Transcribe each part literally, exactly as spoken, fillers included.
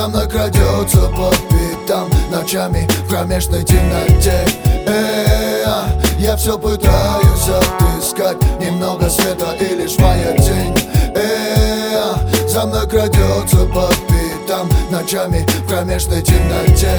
мной крадется по пятам ночами в кромешной темноте. Эй, я все пытаюсь отыскать немного света, и лишь моя тень. Эй, за мной крадется по пятам ночами в кромешной темноте.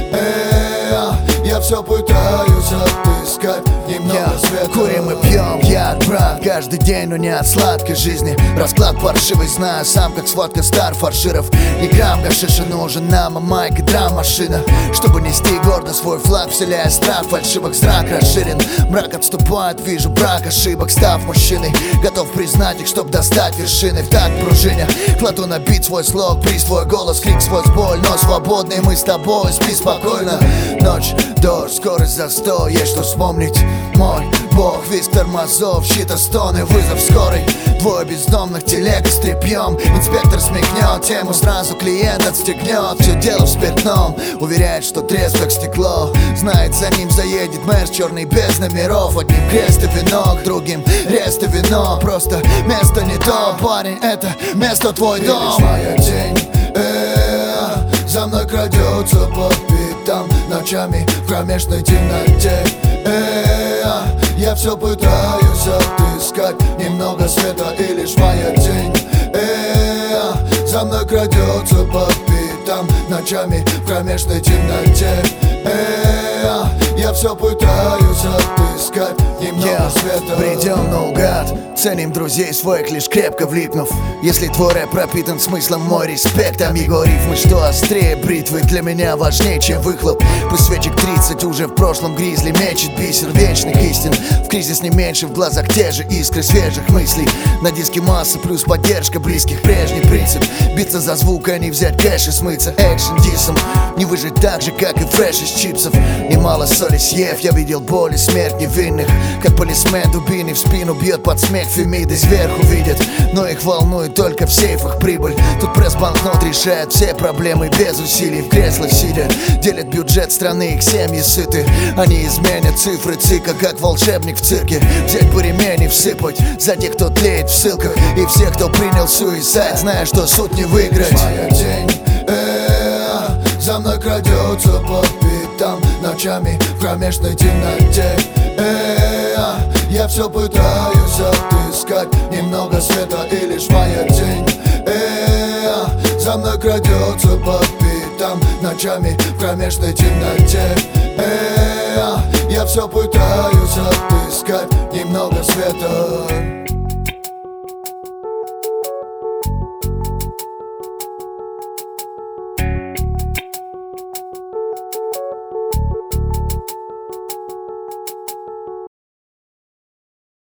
Эй, я все пытаюсь отыскать немного yeah. света. Курим и пьем, я брат, каждый день, но не от сладкой жизни. Расклад паршивый, знаю сам, как сводка стар фарширов. Ни грамм гашиша нужен нам, а майк и драм-машина, чтобы нести гордо свой флаг, вселяя страх фальшивых. Зрак расширен, мрак отступает, вижу брак ошибок. Став мужчиной, готов признать их, чтоб достать вершины. В такт пружине кладу на бит свой слог, приз свой голос, крик свой боль. Но свободный мы с тобой, спи спокойно. Ночь, дождь, скорость за сто, есть что вспомнить. Мой бог, визг тормозов, щита стоны, вызов скорый. Двое бездомных телег с тряпьем. Инспектор смекнет тему, сразу клиент отстегнет. Все дело в спиртном, уверяет, что трезв как стекло. Знает, за ним заедет мэр черный без номеров. Одним крест и венок, другим рест и вино. Просто место не то, парень, это место твой дом. И лишь моя тень, э-э, за мной крадется по пятам ночами в кромешной темноте. Э-э, я все пытаюсь отыскать немного света, и лишь моя тень. Э-э, за мной крадется по пятам ночами в кромешной темноте. Э-э, я все пытаюсь отыскать немного yeah. света. Бредем наугад, ценим друзей своих, лишь крепко влипнув. Если твой рэп пропитан смыслом, мой респект. Там его рифмы, что острее бритвы, для меня важнее, чем выхлоп. Пусть свечек тридцать уже в прошлом гризли мечет бисер вечных истин. В кризис не меньше, в глазах те же искры свежих мыслей. На диске масса плюс поддержка близких, прежний принцип. Биться за звук, а не взять кэш и смыться экшен дисом. Не выжить так же, как и фреш из чипсов. Немало соли съев, я видел боль и смерть невинных. Как полисмен дубиной в спину бьет под смех. Фемиды сверху видят, но их волнует только в сейфах прибыль. Тут пресс-банкнот решает все проблемы без усилий. В креслах сидя, делят бюджет страны, их семьи сыты. Они изменят цифры цика, как волшебник в цирке. Взять по ремень и всыпать за тех, кто тлеет в ссылках, и всех, кто принял суицид, зная, что суд не выиграть. Моя тень, э-э, за мной крадется по пятам ночами в кромешной темноте. Э-э, я все пытаюсь отыскать немного света, и лишь моя тень. Э-э, за мной крадется по пятам ночами в кромешной темноте. Э-э, я все пытаюсь отыскать немного света.